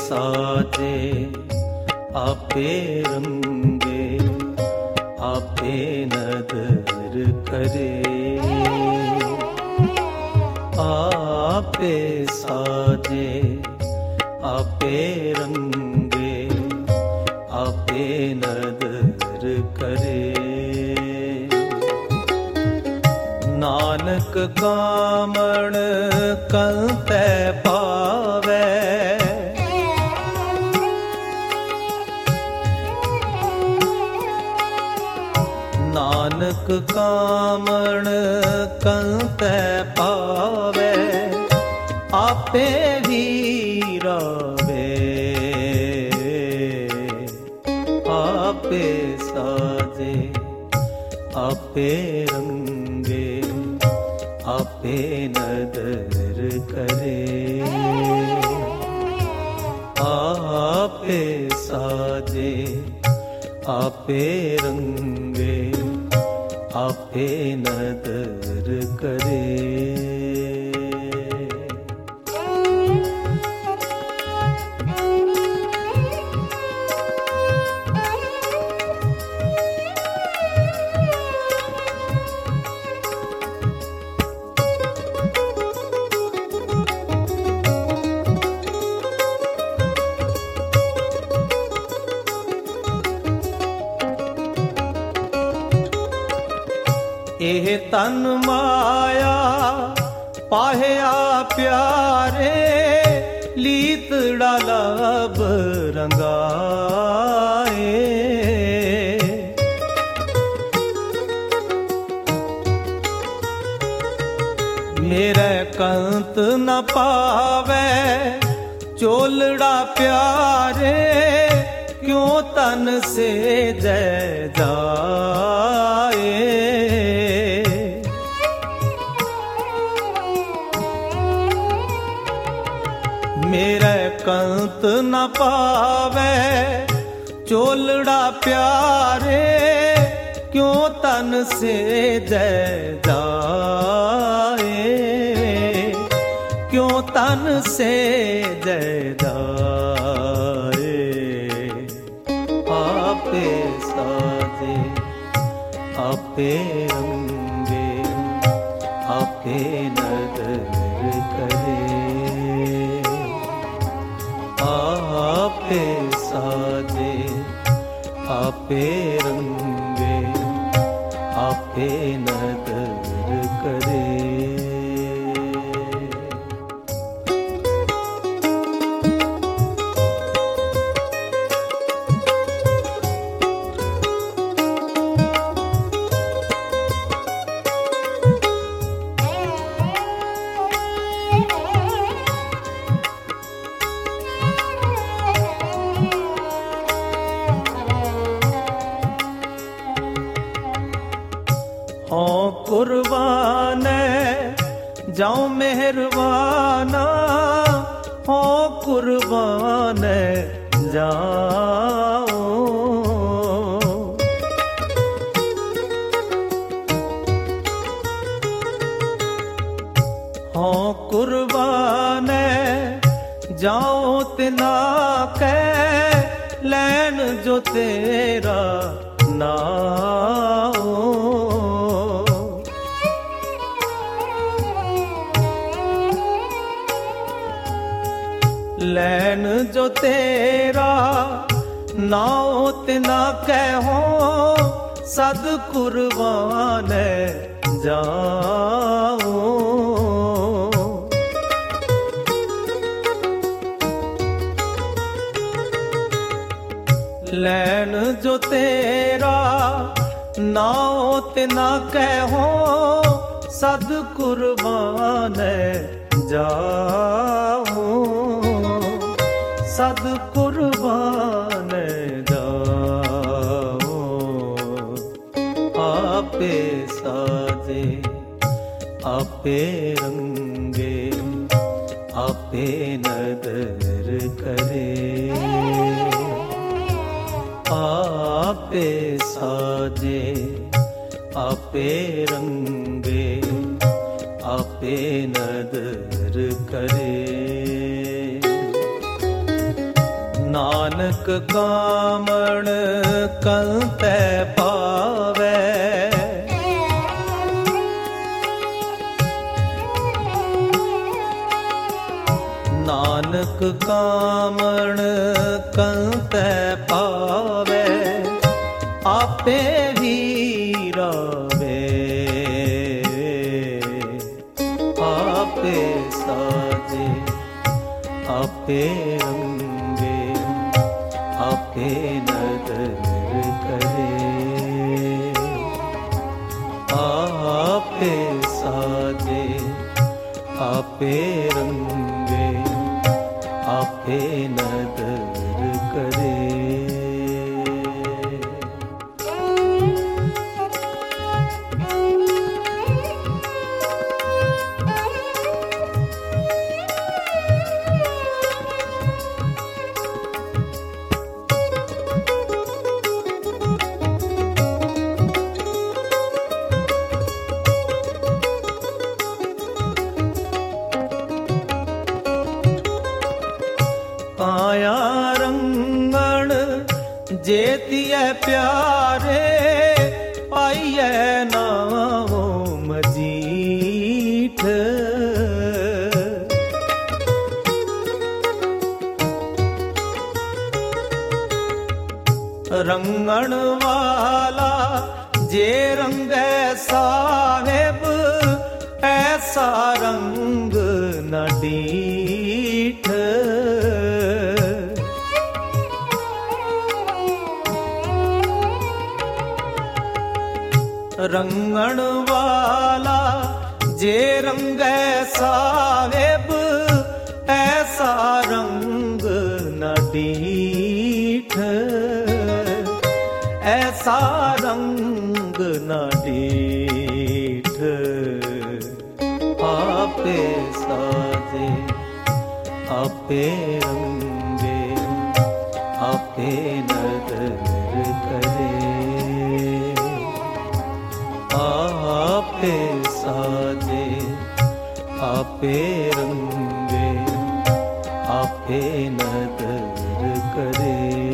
साजे आपे रंगे आपे नदर करे आपे साजे आपे रंगे आपे नदर करे नानक कामण कंतै पावै नानक कामण कंतै पावै आपे वीरावे आपे साजे आपे रंगे आपे नदर करे आपे साजे आपे रंगे आपे नदर करे एह तन माया पाहया प्यारे लीतड़ा लब रंगाए मेरे कंत न पावे चोलड़ा प्यारे क्यों तन से जय जाए मेरे कंत न पावे चोलड़ा प्यारे क्यों तन से जय जाए क्यों तन से जय जाए आपे साजे आपे रंगे आपे नदर करे आपे साजे आपे रंगे आपे नदर करे हों कुर्बान जाऊं मेहरबाना हों कुर्बान जाऊं हों कुर्बान जाऊं तिना कह लैन जो तेरा नाम लैन जो तेरा नाओ तिना कहो सद कुर्बान जाओ लैन जो तेरा नाओ तिना कहो सद कुर्बान जाओ सद कुर्बान जाओ आपे साजे आपे रंगे आपे नदर करे आपे साजे आपे रंगे आपे नदर करे नानक कामण कंतै पावै, नानक कामण कंतै पावै, आपे ही रावे, आपे साजे आपे रंगे, आपे नदर करे, आपे साजे आपे रंगे, आपे नदर करे। काया रंगण जेतिए प्यारे, पाइए नामो मजीठ, रंगण वाला जे रंगे साहेब, ऐसा रंग न डीठ, रंगण वाला जे रंगे साहेब, ऐसा रंग न डीठ, ऐसा रंग न डीठ, आपे साजे आपे रंगे, आपे नदर करे, आपे साजे आपे रंगे, आपे नदर करे।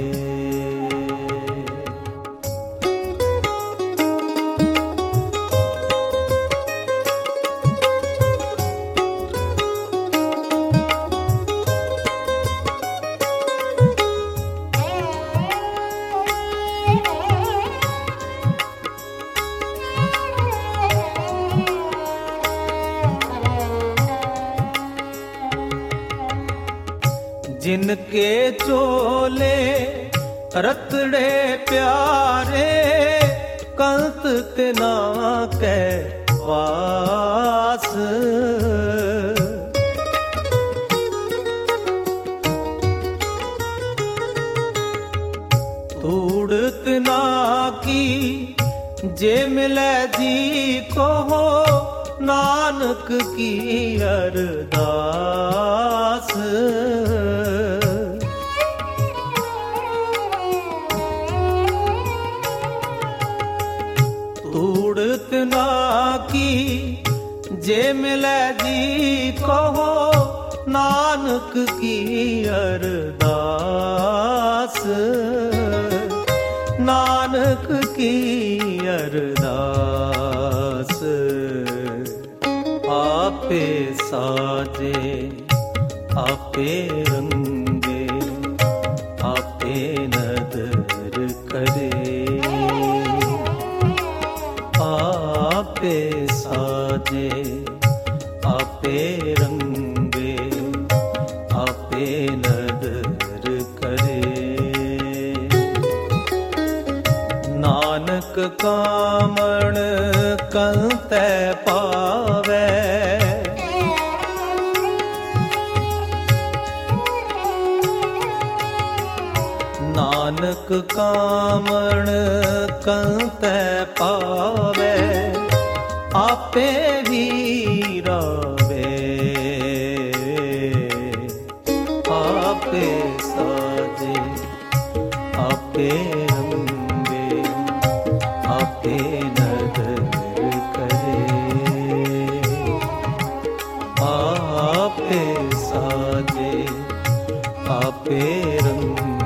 जिनके चोले रतड़े प्यारे, कंत तिना के वास, तूड़ तिना की जे मिले जी को हो, नानक की अरदास, तूड़त ना की जे मिले जी कहो, नानक की अरदास, नानक की अरदास, आपे साजे आपे रंगे, आपे नदर करे, आपे साजे आपे रंगे, आपे नदर करे। नानक कामण कंतै पावै, नानक कामण कंतै पावै, आपे ही रावे, आपे साजे आपे रंगे, आपे नदर करे, आपे साजे आपे रंगे,